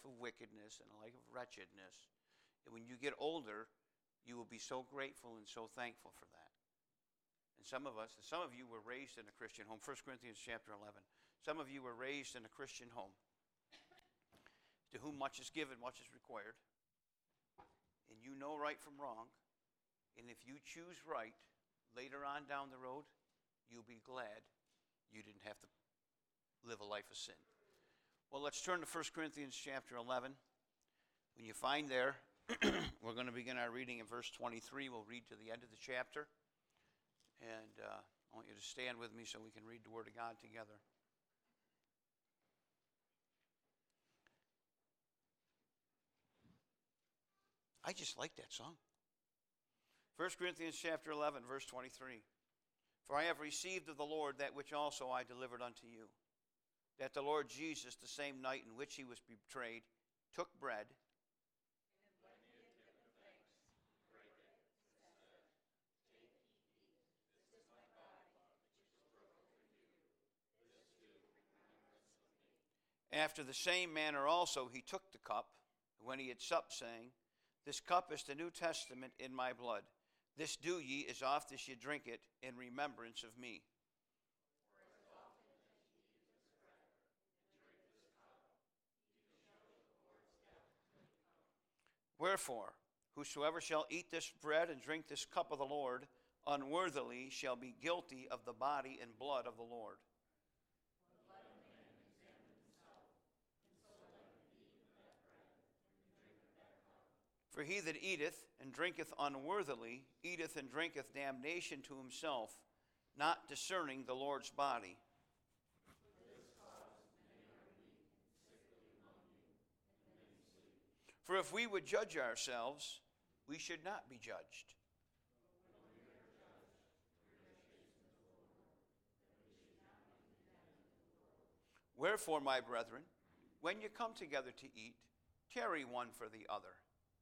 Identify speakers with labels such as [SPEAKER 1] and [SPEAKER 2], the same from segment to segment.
[SPEAKER 1] life of wickedness and a life of wretchedness. And when you get older, you will be so grateful and so thankful for that. And some of you were raised in a Christian home. 1 Corinthians chapter 11. Some of you were raised in a Christian home. To whom much is given, much is required. And you know right from wrong. And if you choose right, later on down the road, you'll be glad you didn't have to live a life of sin. Well, let's turn to 1 Corinthians chapter 11. When you find there, we're going to begin our reading in verse 23. We'll read to the end of the chapter. And I want you to stand with me so we can read the Word of God together. I just like that song. 1 Corinthians chapter 11, verse 23. For I have received of the Lord that which also I delivered unto you, that the Lord Jesus, the same night in which he was betrayed, took bread.
[SPEAKER 2] And when he had given thanks, brake it, and said, Take, eat, this is my body, which is broken for you. This do in remembrance of me.
[SPEAKER 1] After the same manner also he took the cup, when he had supped, saying, This cup is the New Testament in my blood. This do ye as oft as ye drink it in remembrance of me.
[SPEAKER 2] For as often as ye eat this bread and drink this cup, ye do show the Lord's death till he come.
[SPEAKER 1] Wherefore, whosoever shall eat this bread and drink this cup of the Lord unworthily shall be guilty of the body and blood of the Lord.
[SPEAKER 2] But let a man examine himself, and so let him eat of that bread and drink of that cup.
[SPEAKER 1] For he that eateth and drinketh unworthily eateth and drinketh damnation to himself, not discerning the Lord's body.
[SPEAKER 2] For this cause many are weak and sickly among you, and many sleep.
[SPEAKER 1] For if we would judge ourselves, we should not be judged.
[SPEAKER 2] But when we are judged, we are chastened of the Lord, that we should not be condemned of the world.
[SPEAKER 1] Wherefore, my brethren, when you come together to eat, tarry one for the other.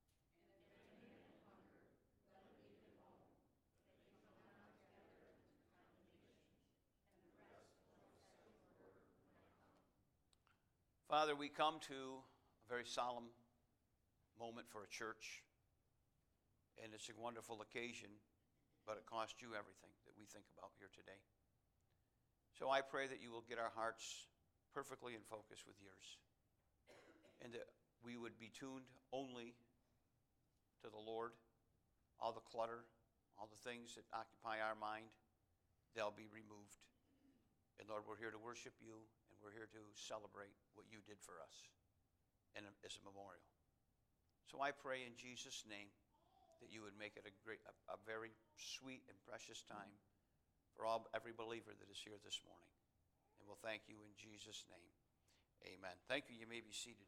[SPEAKER 1] Father, we come to a very solemn moment for a church, and it's a wonderful occasion, but it costs you everything that we think about here today. So I pray that you will get our hearts perfectly in focus with yours, and that we would be tuned only to the Lord. All the clutter, all the things that occupy our mind, they'll be removed. And Lord, we're here to worship you, and we're here to celebrate what you did for us and as a memorial. So I pray in Jesus' name that you would make it a very sweet and precious time for every believer that is here this morning. And we'll thank you in Jesus' name. Amen. Thank you. You may be seated.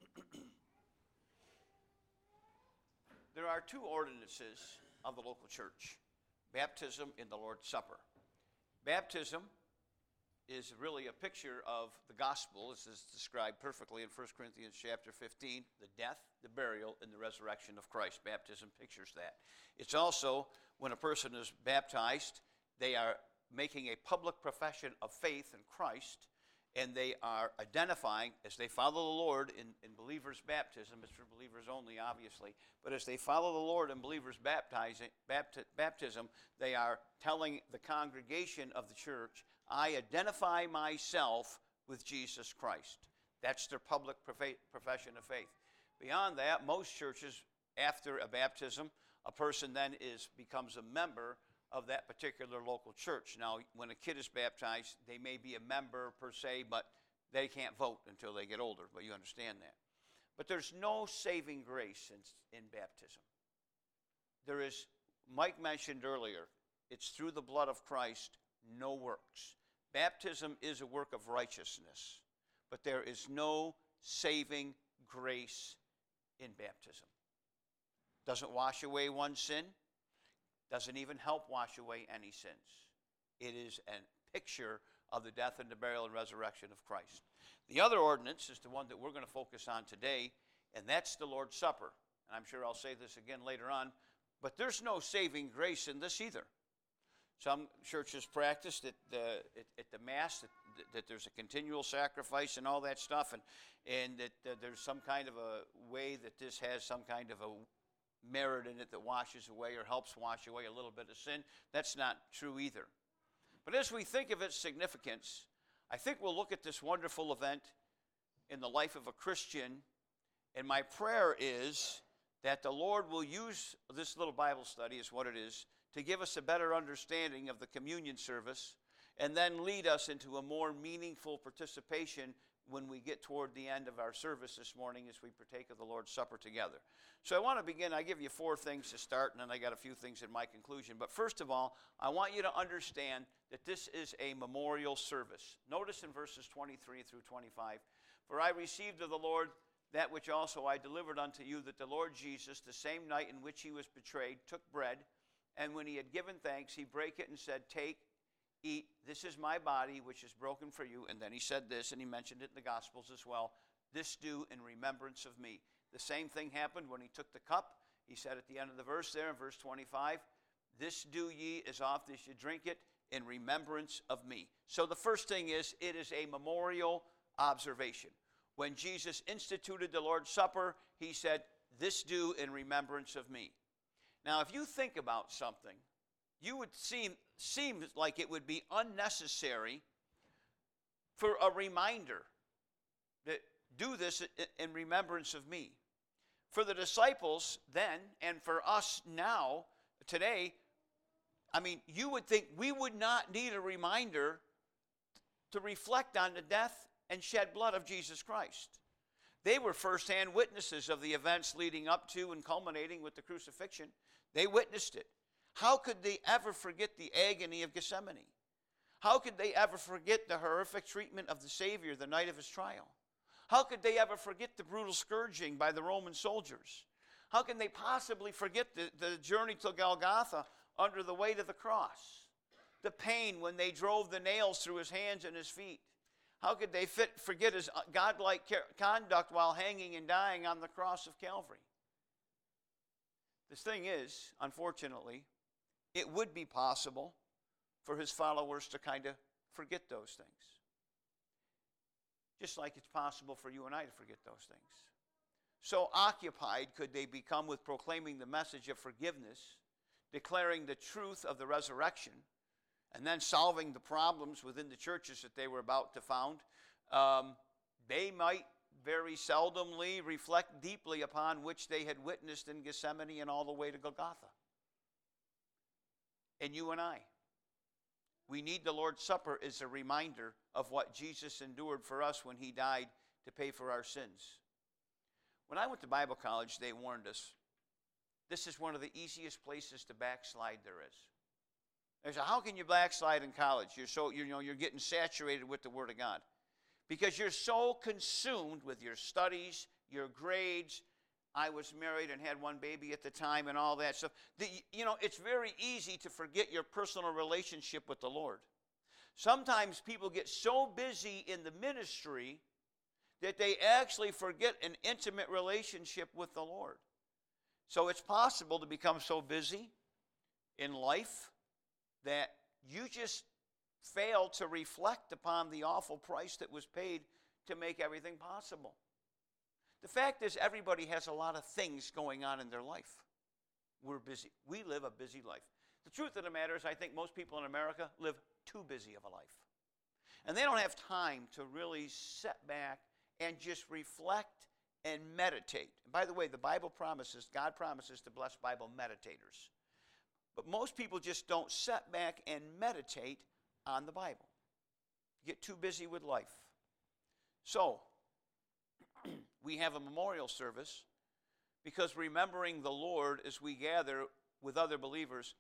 [SPEAKER 1] There are two ordinances of the local church: baptism and the Lord's Supper. Baptism is really a picture of the gospel. This is described perfectly in 1 Corinthians chapter 15, the death, the burial, and the resurrection of Christ. Baptism pictures that. It's also, when a person is baptized, they are making a public profession of faith in Christ, and they are identifying, as they follow the Lord in believers' baptism, it's for believers only, obviously, but as they follow the Lord in believers' baptism, they are telling the congregation of the church, I identify myself with Jesus Christ. That's their public profession of faith. Beyond that, most churches, after a baptism, a person then becomes a member of that particular local church. Now, when a kid is baptized, they may be a member per se, but they can't vote until they get older, but you understand that. But there's no saving grace in baptism. There is, Mike mentioned earlier, it's through the blood of Christ, no works. Baptism is a work of righteousness, but there is no saving grace in baptism. Doesn't wash away one's sin. Doesn't even help wash away any sins. It is a picture of the death and the burial and resurrection of Christ. The other ordinance is the one that we're going to focus on today, and that's the Lord's Supper. And I'm sure I'll say this again later on, but there's no saving grace in this either. Some churches practice at the Mass, that there's a continual sacrifice and all that stuff, and that there's some kind of a way that this has some kind of a merit in it that washes away or helps wash away a little bit of sin. That's not true either. But as we think of its significance, I think we'll look at this wonderful event in the life of a Christian, and my prayer is that the Lord will use this little Bible study, is what it is, to give us a better understanding of the communion service and then lead us into a more meaningful participation when we get toward the end of our service this morning as we partake of the Lord's Supper together. So I want to begin. I give you 4 things to start, and then I got a few things in my conclusion. But first of all, I want you to understand that this is a memorial service. Notice in verses 23 through 25, "For I received of the Lord that which also I delivered unto you, that the Lord Jesus, the same night in which he was betrayed, took bread, and when he had given thanks, he brake it and said, Take, eat, this is my body, which is broken for you. And then he said this, and he mentioned it in the Gospels as well, this do in remembrance of me. The same thing happened when he took the cup. He said at the end of the verse there in verse 25, this do ye as oft as you drink it in remembrance of me. So the first thing is, it is a memorial observation. When Jesus instituted the Lord's Supper, he said, this do in remembrance of me. Now, if you think about something, you would seem like it would be unnecessary for a reminder that do this in remembrance of me. For the disciples then, and for us now, today, I mean, you would think we would not need a reminder to reflect on the death and shed blood of Jesus Christ. They were firsthand witnesses of the events leading up to and culminating with the crucifixion. They witnessed it. How could they ever forget the agony of Gethsemane? How could they ever forget the horrific treatment of the Savior the night of his trial? How could they ever forget the brutal scourging by the Roman soldiers? How can they possibly forget the journey to Golgotha under the weight of the cross? The pain when they drove the nails through his hands and his feet? How could they forget his godlike conduct while hanging and dying on the cross of Calvary? This thing is, unfortunately, it would be possible for his followers to kind of forget those things. Just like it's possible for you and I to forget those things. So occupied could they become with proclaiming the message of forgiveness, declaring the truth of the resurrection, and then solving the problems within the churches that they were about to found. They might very seldomly reflect deeply upon which they had witnessed in Gethsemane and all the way to Golgotha. And you and I, we need the Lord's Supper as a reminder of what Jesus endured for us when he died to pay for our sins. When I went to Bible college, they warned us, this is one of the easiest places to backslide there is. They said, how can you backslide in college? You're getting saturated with the Word of God. Because you're so consumed with your studies, your grades. I was married and had one baby at the time and all that stuff. It's very easy to forget your personal relationship with the Lord. Sometimes people get so busy in the ministry that they actually forget an intimate relationship with the Lord. So it's possible to become so busy in life that you just fail to reflect upon the awful price that was paid to make everything possible. The fact is, everybody has a lot of things going on in their life. We're busy. We live a busy life. The truth of the matter is, I think most people in America live too busy of a life. And they don't have time to really sit back and just reflect and meditate. And by the way, God promises to bless Bible meditators. But most people just don't sit back and meditate on the Bible. Get too busy with life. So, we have a memorial service because remembering the Lord as we gather with other believers,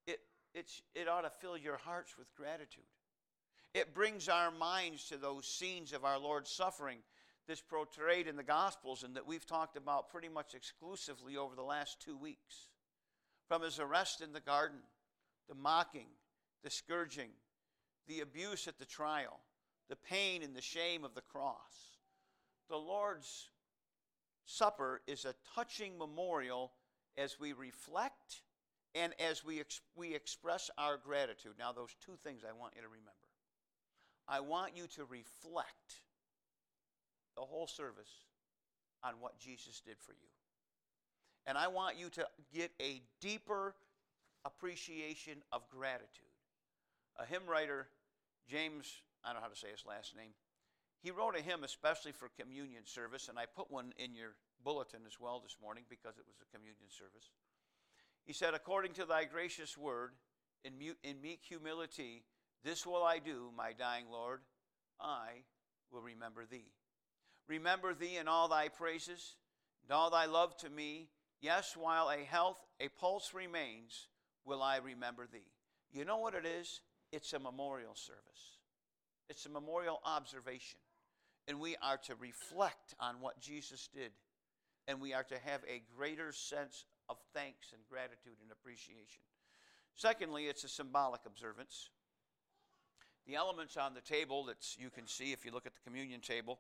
[SPEAKER 1] it ought to fill your hearts with gratitude. It brings our minds to those scenes of our Lord's suffering that's portrayed in the Gospels and that we've talked about pretty much exclusively over the last 2 weeks. From his arrest in the garden, the mocking, the scourging, the abuse at the trial, the pain and the shame of the cross. The Lord's Supper is a touching memorial as we reflect and as we express our gratitude. Now, those 2 things I want you to remember. I want you to reflect the whole service on what Jesus did for you. And I want you to get a deeper appreciation of gratitude. A hymn writer, James, I don't know how to say his last name, he wrote a hymn especially for communion service, and I put one in your bulletin as well this morning because it was a communion service. He said, according to thy gracious word, in meek humility, this will I do, my dying Lord, I will remember thee. Remember thee in all thy praises, and all thy love to me. Yes, while a pulse remains, will I remember thee. You know what it is? It's a memorial service. It's a memorial observation. And we are to reflect on what Jesus did. And we are to have a greater sense of thanks and gratitude and appreciation. Secondly, it's a symbolic observance. The elements on the table that you can see if you look at the communion table,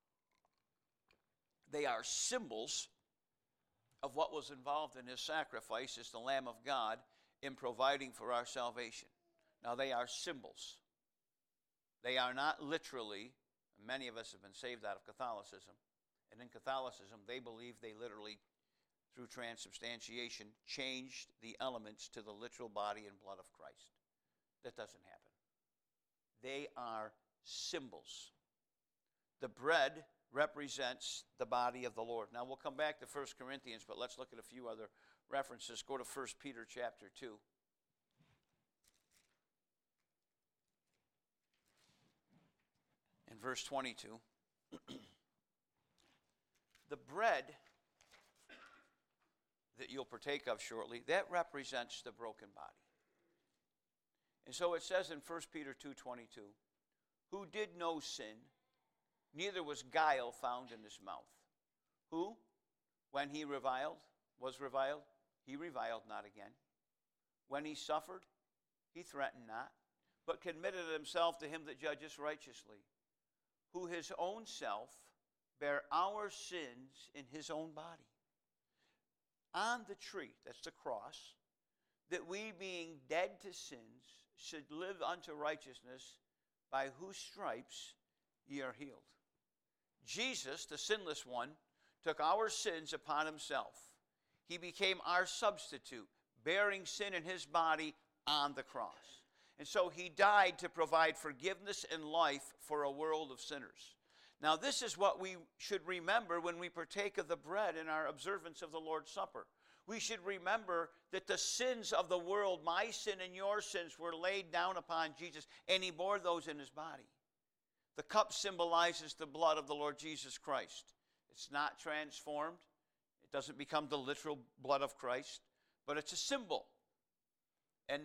[SPEAKER 1] they are symbols of what was involved in his sacrifice as the Lamb of God in providing for our salvation. Now, they are symbols. They are not literally, many of us have been saved out of Catholicism, and in Catholicism, they believe they literally, through transubstantiation, changed the elements to the literal body and blood of Christ. That doesn't happen. They are symbols. The bread represents the body of the Lord. Now, we'll come back to 1 Corinthians, but let's look at a few other references. Go to 1 Peter chapter 2. In verse 22, the bread that you'll partake of shortly, that represents the broken body. And so it says in 1 Peter 2:22, who did no sin, neither was guile found in his mouth. Who, when he was reviled, he reviled not again. When he suffered, he threatened not, but committed himself to him that judges righteously, who his own self bare our sins in his own body on the tree, that's the cross, that we being dead to sins should live unto righteousness, by whose stripes ye are healed. Jesus, the sinless one, took our sins upon himself. He became our substitute, bearing sin in his body on the cross. And so he died to provide forgiveness and life for a world of sinners. Now, this is what we should remember when we partake of the bread in our observance of the Lord's Supper. We should remember that the sins of the world, my sin and your sins, were laid down upon Jesus, and he bore those in his body. The cup symbolizes the blood of the Lord Jesus Christ. It's not transformed. It doesn't become the literal blood of Christ, but it's a symbol. And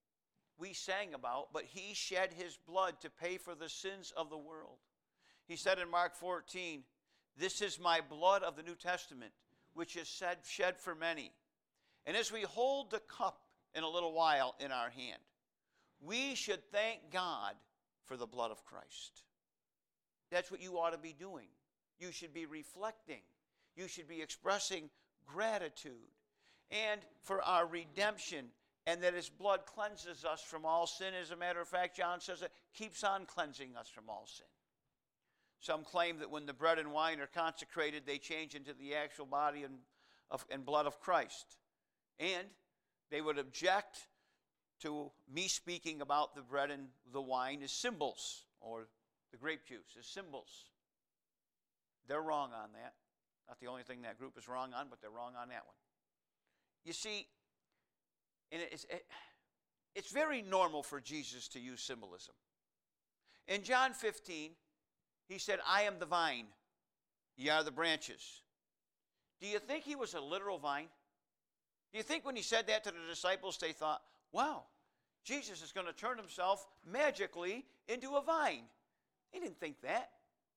[SPEAKER 1] we sang about, but he shed his blood to pay for the sins of the world. He said in Mark 14, this is my blood of the New Testament, which is shed for many. And as we hold the cup in a little while in our hand, we should thank God for the blood of Christ. That's what you ought to be doing. You should be reflecting. You should be expressing gratitude. And for our redemption, and that his blood cleanses us from all sin. As a matter of fact, John says it keeps on cleansing us from all sin. Some claim that when the bread and wine are consecrated, they change into the actual body and blood of Christ. And they would object to me speaking about the bread and the wine as symbols, or the grape juice as symbols. They're wrong on that. Not the only thing that group is wrong on, but they're wrong on that one. You see, and it's very normal for Jesus to use symbolism. In John 15, he said, I am the vine, ye are the branches. Do you think he was a literal vine? Do you think when he said that to the disciples, they thought, wow, Jesus is going to turn himself magically into a vine? They didn't think that.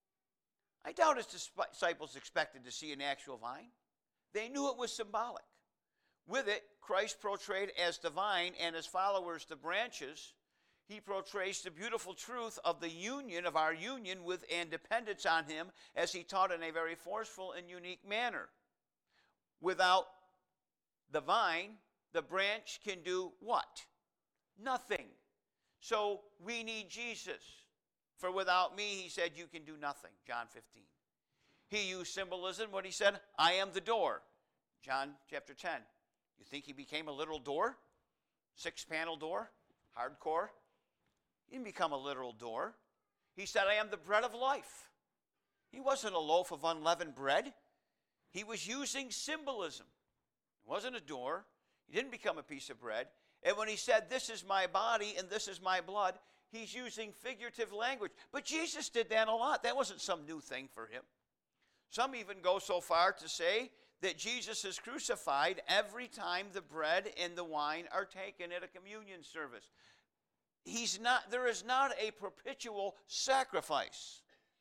[SPEAKER 1] I doubt his disciples expected to see an actual vine. They knew it was symbolic. With it, Christ portrayed as the vine and his followers the branches. He portrays the beautiful truth of the union, of our union with and dependence on him, as he taught in a very forceful and unique manner. Without the vine, the branch can do what? Nothing. So we need Jesus. For without me, he said, you can do nothing. John 15. He used symbolism when he said, I am the door. John chapter 10. You think he became a literal door? 6-panel door? Hardcore? He didn't become a literal door. He said, I am the bread of life. He wasn't a loaf of unleavened bread. He was using symbolism. It wasn't a door. He didn't become a piece of bread. And when he said, this is my body and this is my blood, he's using figurative language. But Jesus did that a lot. That wasn't some new thing for him. Some even go so far to say that Jesus is crucified every time the bread and the wine are taken at a communion service. There is not a perpetual sacrifice.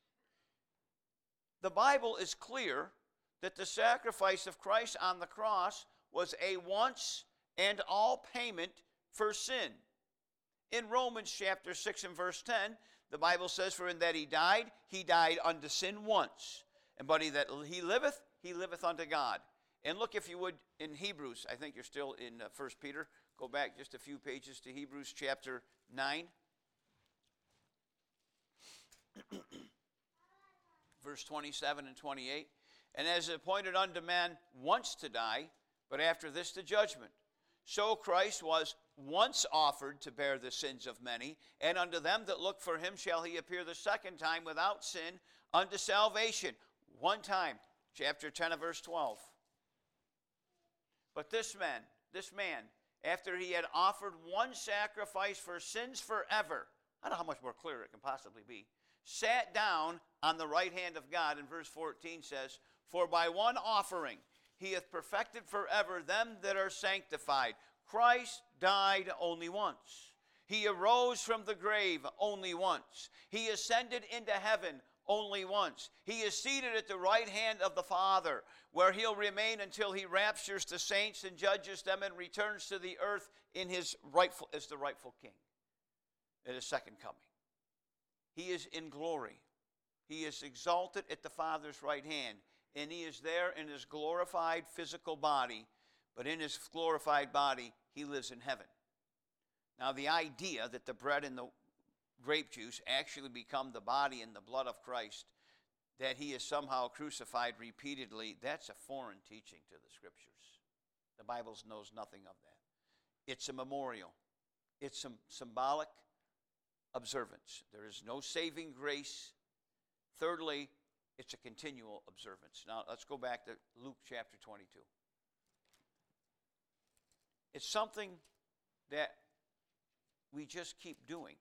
[SPEAKER 1] The Bible is clear that the sacrifice of Christ on the cross was a once and all payment for sin. In Romans chapter 6 and verse 10, the Bible says, for in that he died unto sin once. And but he liveth unto God. And look, if you would, in Hebrews, I think you're still in 1 Peter. Go back just a few pages to Hebrews chapter 9. Verse 27 and 28. And as appointed unto man once to die, but after this the judgment. So Christ was once offered to bear the sins of many, and unto them that look for him shall he appear the second time without sin unto salvation. One time, chapter 10 of verse 12. But this man, after he had offered one sacrifice for sins forever, I don't know how much more clear it can possibly be, sat down on the right hand of God, and verse 14 says, for by one offering he hath perfected forever them that are sanctified. Christ died only once. He arose from the grave only once. He ascended into heaven only once. He is seated at the right hand of the Father, where he'll remain until he raptures the saints and judges them and returns to the earth as the rightful king at his second coming. He is in glory. He is exalted at the Father's right hand, and he is there in his glorified physical body, but in his glorified body, he lives in heaven. Now, the idea that the bread and the grape juice actually become the body and the blood of Christ, that he is somehow crucified repeatedly, that's a foreign teaching to the Scriptures. The Bible knows nothing of that. It's a memorial. It's some symbolic observance. There is no saving grace. Thirdly, it's a continual observance. Now, let's go back to Luke chapter 22. It's something that we just keep doing.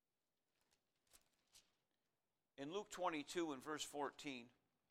[SPEAKER 1] In Luke 22 and verse 14,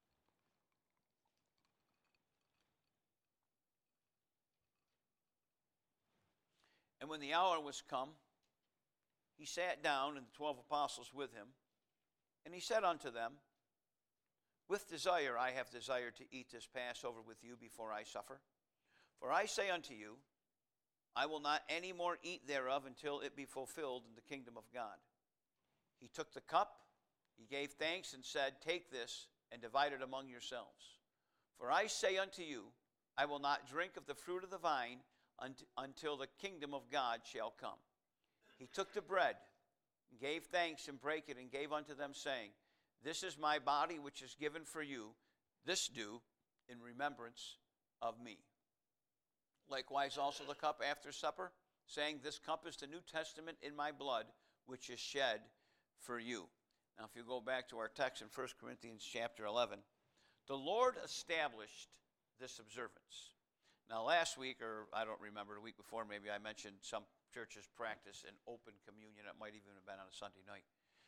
[SPEAKER 1] and when the hour was come, he sat down, and the 12 apostles with him, and he said unto them, with desire I have desired to eat this Passover with you before I suffer. For I say unto you, I will not any more eat thereof until it be fulfilled in the kingdom of God. He took the cup, he gave thanks, and said, take this, and divide it among yourselves. For I say unto you, I will not drink of the fruit of the vine until the kingdom of God shall come. He took the bread, and gave thanks, and brake it, and gave unto them, saying, this is my body which is given for you. This do in remembrance of me. Likewise also the cup after supper, saying, this cup is the New Testament in my blood, which is shed for you. Now, if you go back to our text in 1 Corinthians chapter 11, the Lord established this observance. Now, last week, or I don't remember, the week before, maybe I mentioned some churches practice an open communion. It might even have been on a Sunday night.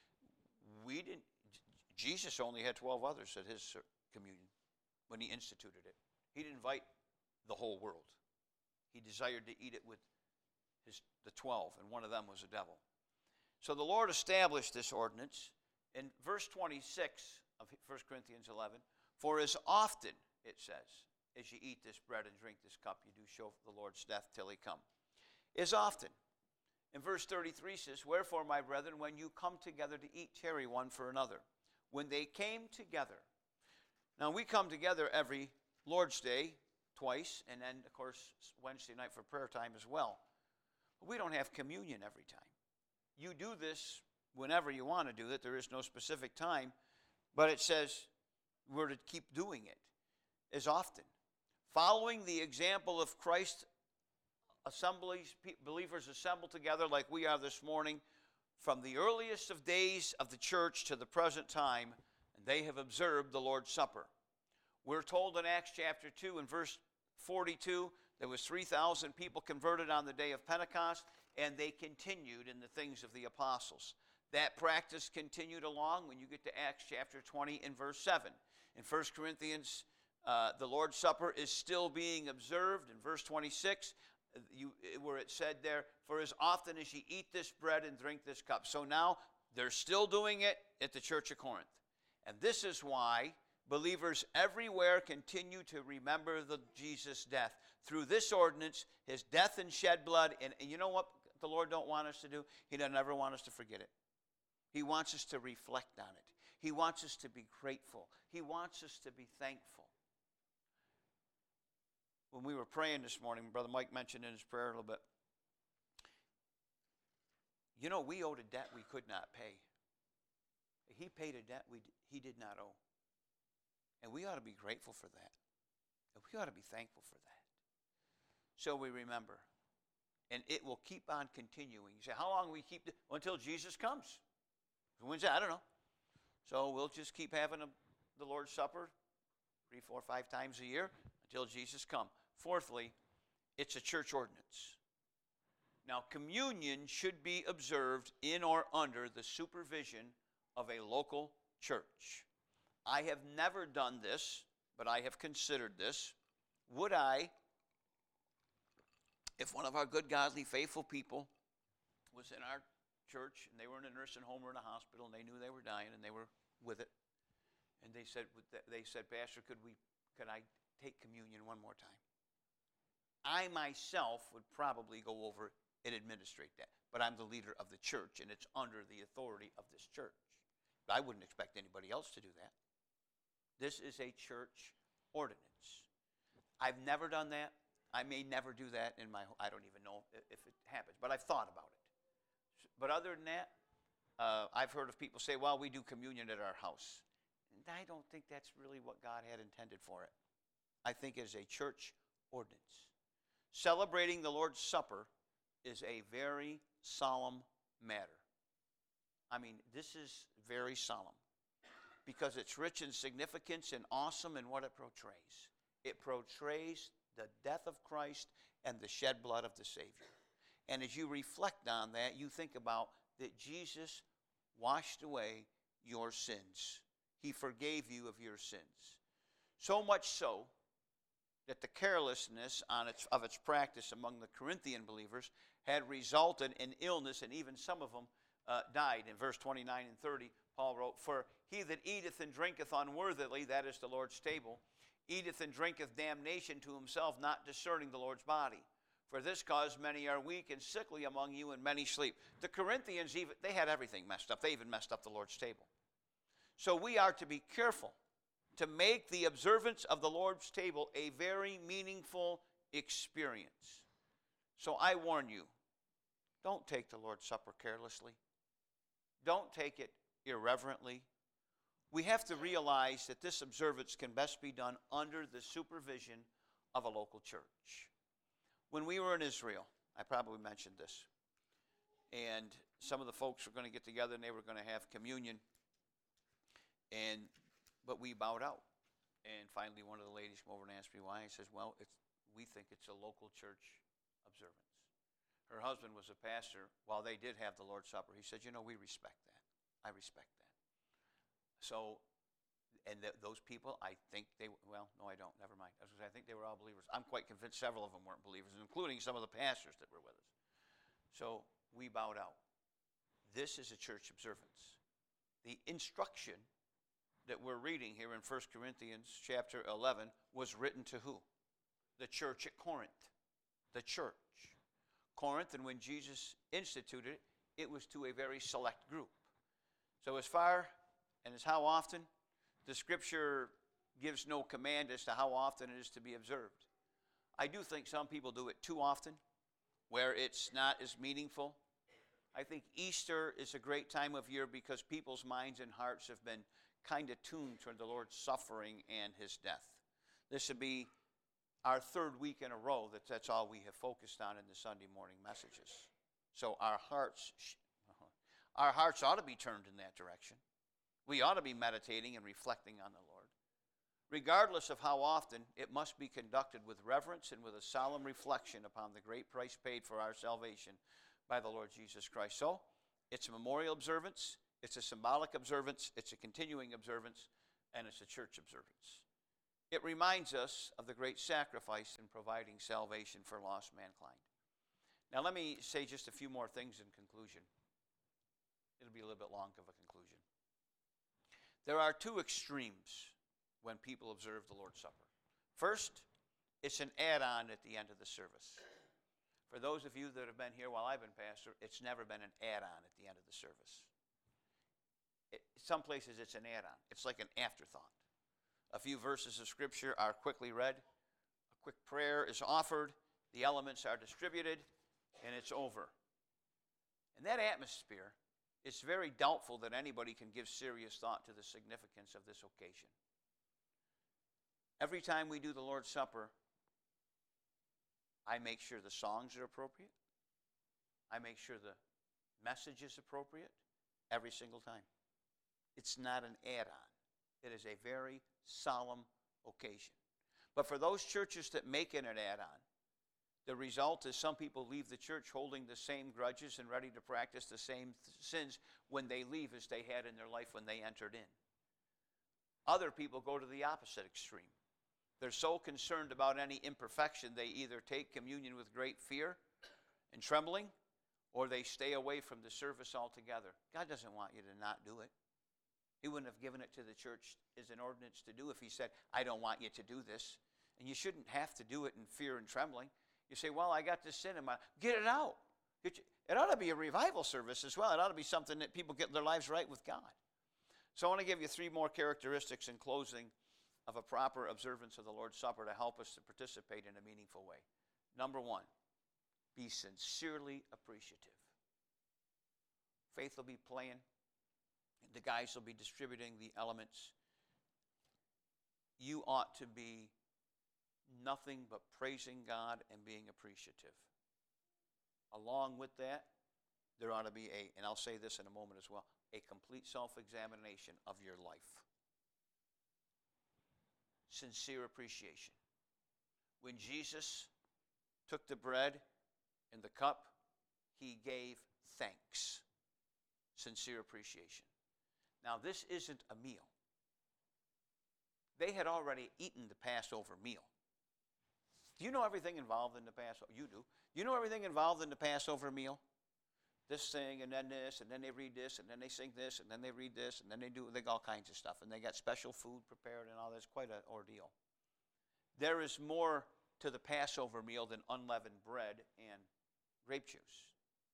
[SPEAKER 1] Jesus only had 12 others at his communion when he instituted it. He didn't invite the whole world. He desired to eat it with the 12, and one of them was the devil. So the Lord established this ordinance in verse 26 of 1 Corinthians 11. For as often, it says, as you eat this bread and drink this cup, you do show the Lord's death till he come. As often. In verse 33 says, wherefore, my brethren, when you come together to eat, tarry one for another. When they came together. Now, we come together every Lord's Day twice, and then, of course, Wednesday night for prayer time as well. But we don't have communion every time. You do this whenever you want to do it. There is no specific time, but it says we're to keep doing it as often. Following the example of Christ, assemblies, believers assembled together like we are this morning, from the earliest of days of the church to the present time, and they have observed the Lord's Supper. We're told in Acts chapter 2 and verse 42, there was 3,000 people converted on the day of Pentecost, and they continued in the things of the apostles. That practice continued along when you get to Acts chapter 20 and verse 7. In 1 Corinthians, the Lord's Supper is still being observed. In verse 26, where it said there, for as often as ye eat this bread and drink this cup. So now they're still doing it at the church of Corinth. And this is why believers everywhere continue to remember Jesus' death. Through this ordinance, his death and shed blood. And you know what the Lord don't want us to do? He doesn't ever want us to forget it. He wants us to reflect on it. He wants us to be grateful. He wants us to be thankful. When we were praying this morning, Brother Mike mentioned in his prayer a little bit, you know, we owed a debt we could not pay. He paid a debt he did not owe. And we ought to be grateful for that. And we ought to be thankful for that. So we remember. And it will keep on continuing. You say, how long will we keep this? Until Jesus comes. When's that? I don't know. So we'll just keep having the Lord's Supper 3, 4, 5 times a year until Jesus comes. Fourthly, it's a church ordinance. Now, communion should be observed in or under the supervision of a local church. I have never done this, but I have considered this. Would I, if one of our good, godly, faithful people was in our church and they were in a nursing home or in a hospital and they knew they were dying and they were with it, and they said, Pastor, could I take communion one more time? I myself would probably go over and administrate that, but I'm the leader of the church and it's under the authority of this church. But I wouldn't expect anybody else to do that. This is a church ordinance. I've never done that. I may never do that I don't even know if it happens, but I've thought about it. But other than that, I've heard of people say, well, we do communion at our house. And I don't think that's really what God had intended for it. I think it is a church ordinance. Celebrating the Lord's Supper is a very solemn matter. I mean, this is very solemn because it's rich in significance and awesome in what it portrays. It portrays the death of Christ and the shed blood of the Savior. And as you reflect on that, you think about that Jesus washed away your sins. He forgave you of your sins. So much so that the carelessness of its practice among the Corinthian believers had resulted in illness, and even some of them died. In verse 29 and 30, Paul wrote, for he that eateth and drinketh unworthily, that is the Lord's table, eateth and drinketh damnation to himself, not discerning the Lord's body. For this cause many are weak and sickly among you, and many sleep. The Corinthians, they had everything messed up. They even messed up the Lord's table. So we are to be careful to make the observance of the Lord's table a very meaningful experience. So I warn you, don't take the Lord's Supper carelessly. Don't take it irreverently. We have to realize that this observance can best be done under the supervision of a local church. When we were in Israel, I probably mentioned this, and some of the folks were going to get together and they were going to have communion, but we bowed out. And finally one of the ladies came over and asked me why. I says, well, we think it's a local church observance. Her husband was a pastor. While they did have the Lord's Supper, he said, we respect that. I respect that. So, and those people, I think no, I don't. Never mind. I think they were all believers. I'm quite convinced several of them weren't believers, including some of the pastors that were with us. So we bowed out. This is a church observance. The instruction that we're reading here in 1 Corinthians chapter 11 was written to who? The church at Corinth. The church. Corinth, and when Jesus instituted it, it was to a very select group. So as far and as how often, the Scripture gives no command as to how often it is to be observed. I do think some people do it too often, where it's not as meaningful. I think Easter is a great time of year because people's minds and hearts have been kind of tuned toward the Lord's suffering and his death. This would be our third week in a row that's all we have focused on in the Sunday morning messages. So our hearts ought to be turned in that direction. We ought to be meditating and reflecting on the Lord. Regardless of how often, it must be conducted with reverence and with a solemn reflection upon the great price paid for our salvation by the Lord Jesus Christ. So, it's a memorial observance, it's a symbolic observance, it's a continuing observance, and it's a church observance. It reminds us of the great sacrifice in providing salvation for lost mankind. Now, let me say just a few more things in conclusion. It'll be a little bit long of a conclusion. There are two extremes when people observe the Lord's Supper. First, it's an add-on at the end of the service. For those of you that have been here while I've been pastor, it's never been an add-on at the end of the service. Some places it's an add-on. It's like an afterthought. A few verses of Scripture are quickly read. A quick prayer is offered. The elements are distributed, and it's over. In that atmosphere, it's very doubtful that anybody can give serious thought to the significance of this occasion. Every time we do the Lord's Supper, I make sure the songs are appropriate. I make sure the message is appropriate every single time. It's not an add-on. It is a very solemn occasion. But for those churches that make it an add-on, the result is some people leave the church holding the same grudges and ready to practice the same sins when they leave as they had in their life when they entered in. Other people go to the opposite extreme. They're so concerned about any imperfection, they either take communion with great fear and trembling, or they stay away from the service altogether. God doesn't want you to not do it. He wouldn't have given it to the church as an ordinance to do if he said, I don't want you to do this. And you shouldn't have to do it in fear and trembling. You say, well, I got this sin in my... Get it out. It ought to be a revival service as well. It ought to be something that people get their lives right with God. So I want to give you 3 more characteristics in closing of a proper observance of the Lord's Supper to help us to participate in a meaningful way. Number 1, be sincerely appreciative. Faith will be playing. The guys will be distributing the elements. You ought to be nothing but praising God and being appreciative. Along with that, there ought to be and I'll say this in a moment as well, a complete self-examination of your life. Sincere appreciation. When Jesus took the bread and the cup, he gave thanks. Sincere appreciation. Now, this isn't a meal. They had already eaten the Passover meal. Do you know everything involved in the Passover? You do. Do you know everything involved in the Passover meal? This thing, and then this, and then they read this, and then they sing this, and then they read this, and then they got all kinds of stuff, and they got special food prepared and all that. It's quite an ordeal. There is more to the Passover meal than unleavened bread and grape juice.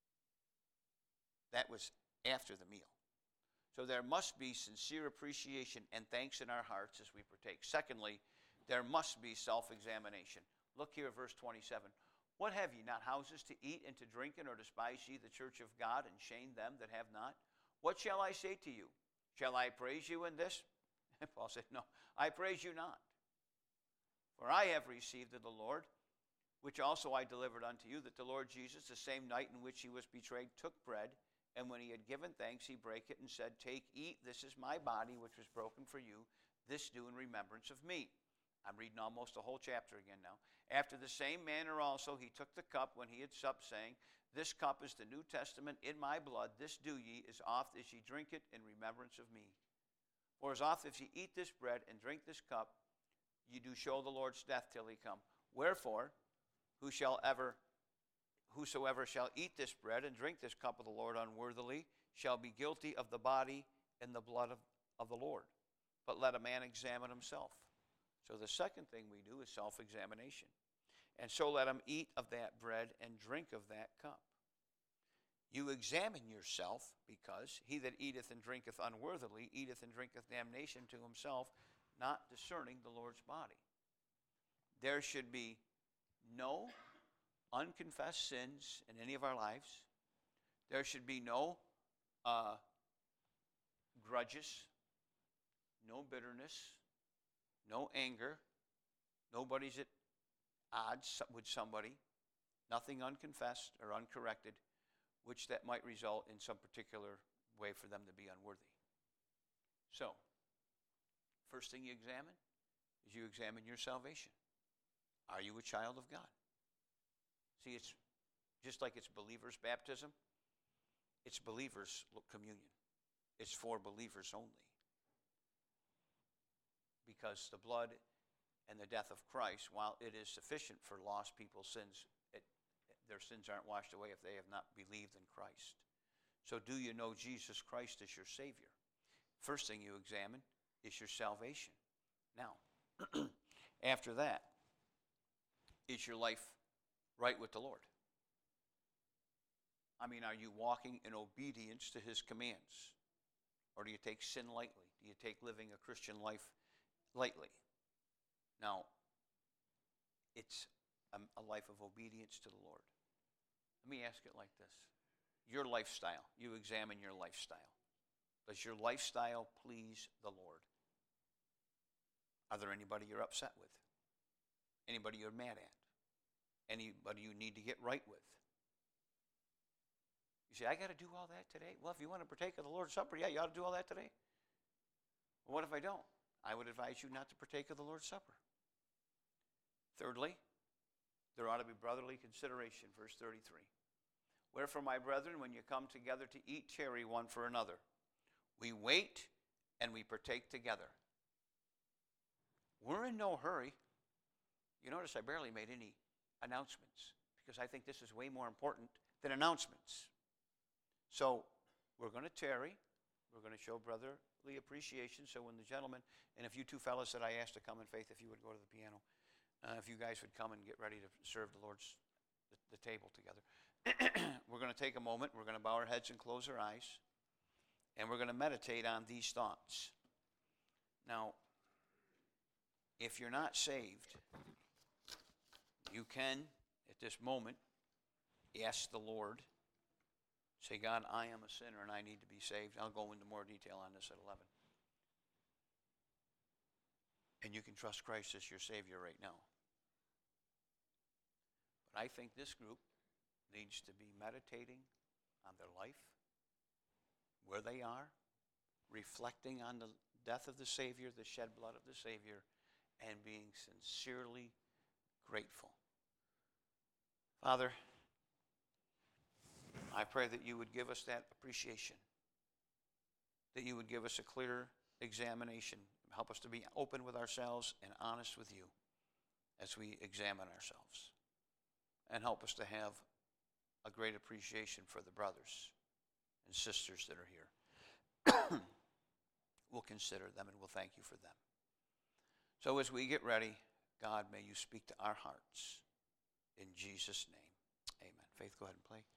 [SPEAKER 1] That was after the meal. So there must be sincere appreciation and thanks in our hearts as we partake. Secondly, there must be self-examination. Look here at verse 27. What have ye, not houses to eat and to drink in, or despise ye the church of God, and shame them that have not? What shall I say to you? Shall I praise you in this? And Paul said, no, I praise you not. For I have received of the Lord, which also I delivered unto you, that the Lord Jesus, the same night in which he was betrayed, took bread, and when he had given thanks, he brake it and said, take, eat, this is my body, which was broken for you. This do in remembrance of me. I'm reading almost the whole chapter again now. After the same manner also he took the cup when he had supped, saying, this cup is the New Testament in my blood. This do ye as oft as ye drink it in remembrance of me. For as oft as ye eat this bread and drink this cup, ye do show the Lord's death till he come. Wherefore, whosoever shall eat this bread and drink this cup of the Lord unworthily shall be guilty of the body and the blood of the Lord. But let a man examine himself. So the second thing we do is self-examination. And so let him eat of that bread and drink of that cup. You examine yourself, because he that eateth and drinketh unworthily eateth and drinketh damnation to himself, not discerning the Lord's body. There should be no unconfessed sins in any of our lives. There should be no grudges, no bitterness, no anger. Nobody's at odds with somebody. Nothing unconfessed or uncorrected, which that might result in some particular way for them to be unworthy. So, first thing you examine is you examine your salvation. Are you a child of God? See, it's just like it's believers' baptism, it's believers' communion. It's for believers only. Because the blood and the death of Christ, while it is sufficient for lost people's sins, their sins aren't washed away if they have not believed in Christ. So do you know Jesus Christ as your Savior? First thing you examine is your salvation. Now, after that, is your life right with the Lord? I mean, are you walking in obedience to His commands? Or do you take sin lightly? Do you take living a Christian life lightly? Now, it's a life of obedience to the Lord. Let me ask it like this. Your lifestyle, you examine your lifestyle. Does your lifestyle please the Lord? Are there anybody you're upset with? Anybody you're mad at? Anybody you need to get right with? You say, I got to do all that today? Well, if you want to partake of the Lord's Supper, yeah, you ought to do all that today. Well, what if I don't? I would advise you not to partake of the Lord's Supper. Thirdly, there ought to be brotherly consideration, verse 33. Wherefore, my brethren, when you come together to eat, tarry one for another. We wait and we partake together. We're in no hurry. You notice I barely made any announcements because I think this is way more important than announcements. So we're going to tarry. We're going to show brotherly appreciation. So when the gentleman, and if you two fellas that I asked to come in faith, if you would go to the piano, if you guys would come and get ready to serve the Lord's the table together. We're going to take a moment. We're going to bow our heads and close our eyes. And we're going to meditate on these thoughts. Now, if you're not saved, you can, at this moment, ask the Lord. Say, God, I am a sinner and I need to be saved. I'll go into more detail on this at 11. And you can trust Christ as your Savior right now. But I think this group needs to be meditating on their life, where they are, reflecting on the death of the Savior, the shed blood of the Savior, and being sincerely grateful. Father, I pray that you would give us that appreciation, that you would give us a clear examination, help us to be open with ourselves and honest with you as we examine ourselves, and help us to have a great appreciation for the brothers and sisters that are here. We'll consider them and we'll thank you for them. So as we get ready, God, may you speak to our hearts. In Jesus' name, amen. Faith, go ahead and play.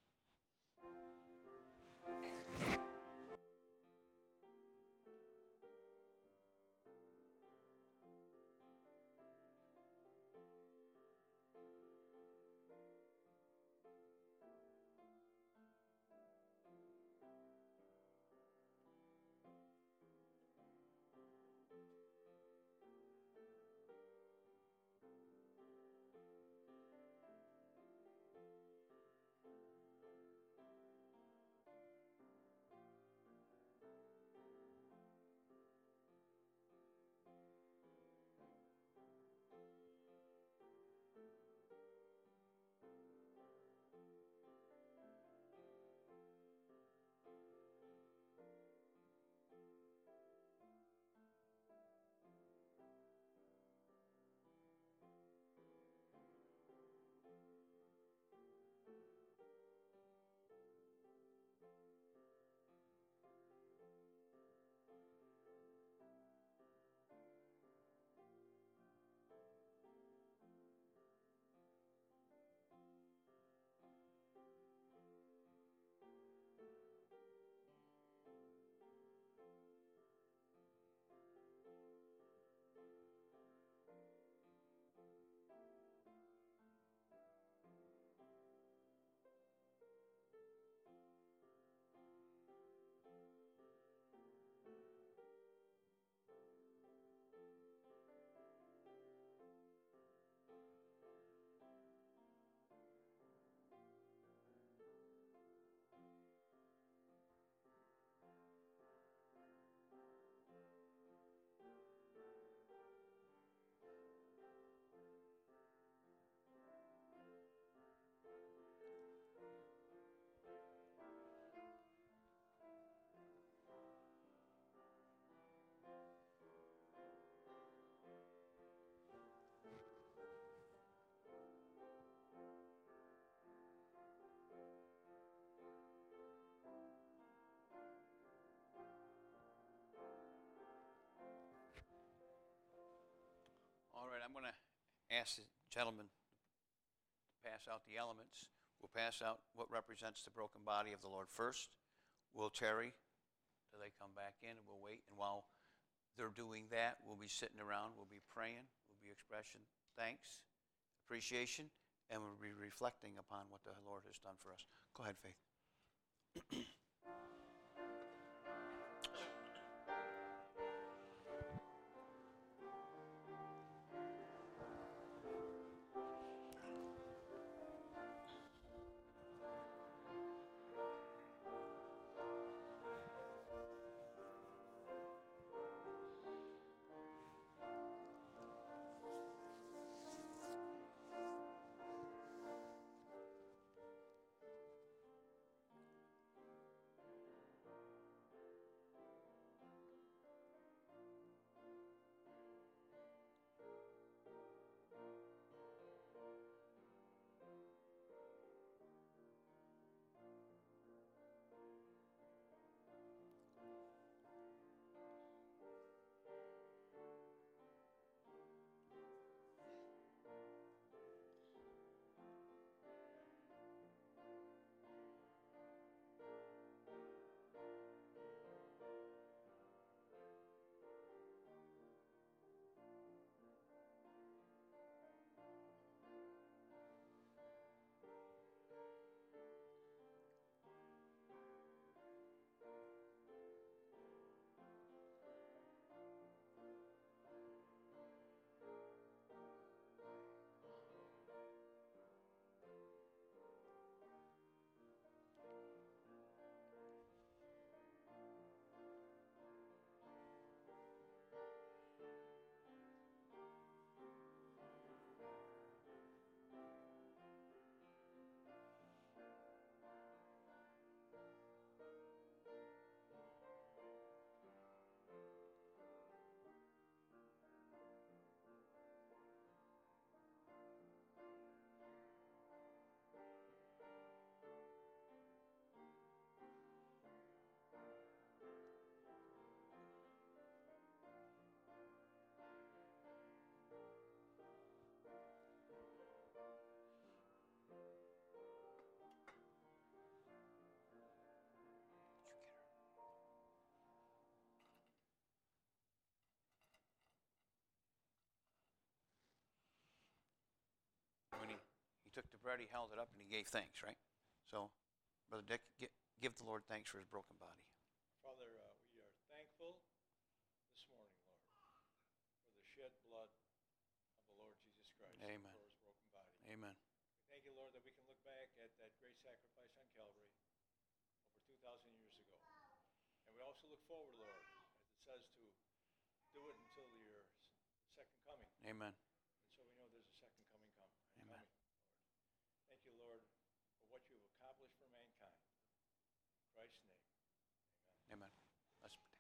[SPEAKER 1] I'm going to ask the gentleman to pass out the elements. We'll pass out what represents the broken body of the Lord first. We'll tarry till they come back in, and we'll wait. And while they're doing that, we'll be sitting around, we'll be praying, we'll be expressing thanks, appreciation, and we'll be reflecting upon what the Lord has done for us. Go ahead, Faith. When he took the bread, he held it up, and he gave thanks, right? So, Brother Dick, give the Lord thanks for his broken body.
[SPEAKER 3] Father, we are thankful this morning, Lord, for the shed blood of the Lord Jesus Christ.
[SPEAKER 1] Amen.
[SPEAKER 3] For his broken body.
[SPEAKER 1] Amen.
[SPEAKER 3] We thank you, Lord, that we can look back at that great sacrifice on Calvary over 2,000 years ago. And we also look forward, Lord, as it says, to do it until your second coming.
[SPEAKER 1] Amen.
[SPEAKER 3] And so we know there's a second coming coming.
[SPEAKER 1] Amen.
[SPEAKER 3] Lord. Thank you, Lord, for what you have accomplished for mankind. In Christ's name.
[SPEAKER 1] Amen. Let's pray.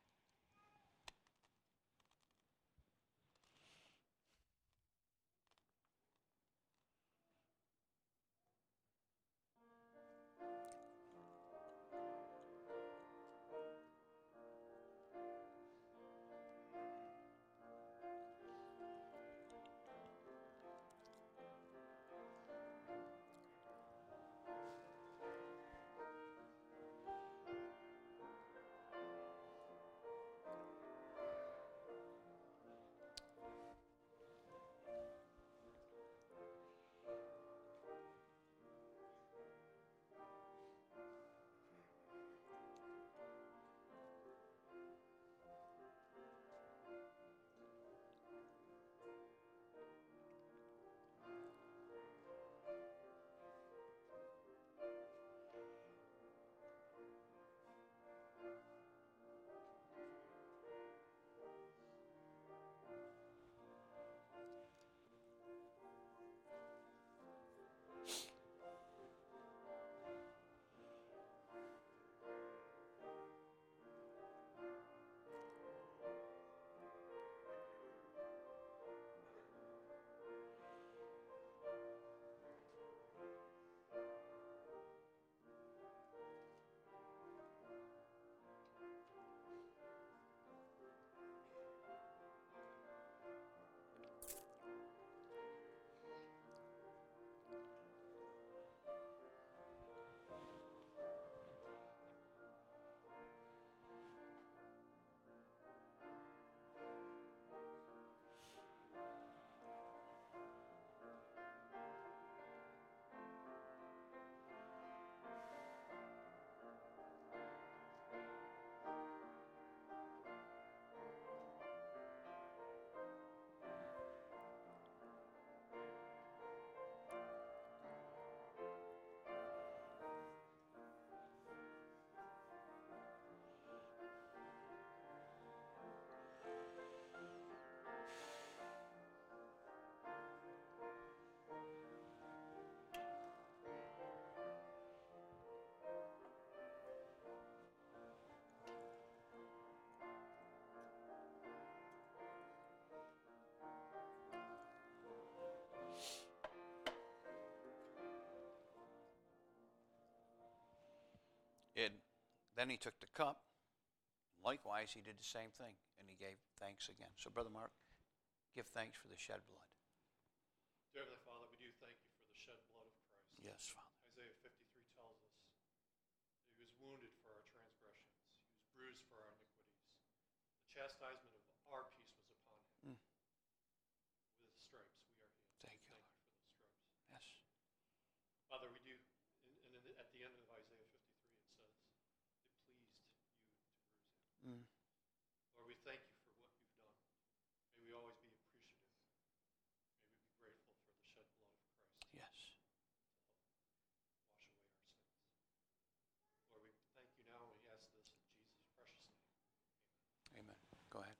[SPEAKER 1] Then he took the cup. Likewise, he did the same thing, and he gave thanks again. So, Brother Mark, give thanks for the shed blood.
[SPEAKER 4] Dear Heavenly Father, we do thank you for the shed blood of Christ.
[SPEAKER 1] Yes, Father.
[SPEAKER 4] Isaiah 53 tells us that he was wounded for our transgressions. He was bruised for our iniquities. The chastisement of our peace was upon him. With his stripes we are healed.
[SPEAKER 1] Thank you,
[SPEAKER 4] Thank you for those stripes.
[SPEAKER 1] Yes.
[SPEAKER 4] Father, we do, at the end of Isaiah 53 it says, it pleased you to bruise him. Lord, we thank you for what you've done. May we always be appreciative. May we be grateful for the shed blood of Christ.
[SPEAKER 1] Yes.
[SPEAKER 4] Wash away our sins. Lord, we thank you now, and we ask this in Jesus' precious name.
[SPEAKER 1] Amen. Go ahead.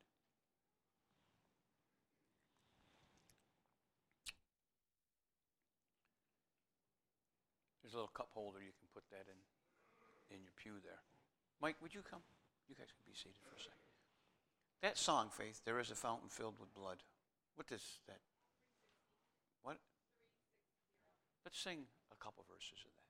[SPEAKER 1] There's a little cup holder. You can put that in your pew there. Mike, would you come? You guys can be seated for a second. That song, Faith, there is a fountain filled with blood. What does that? What? Let's sing a couple verses of that.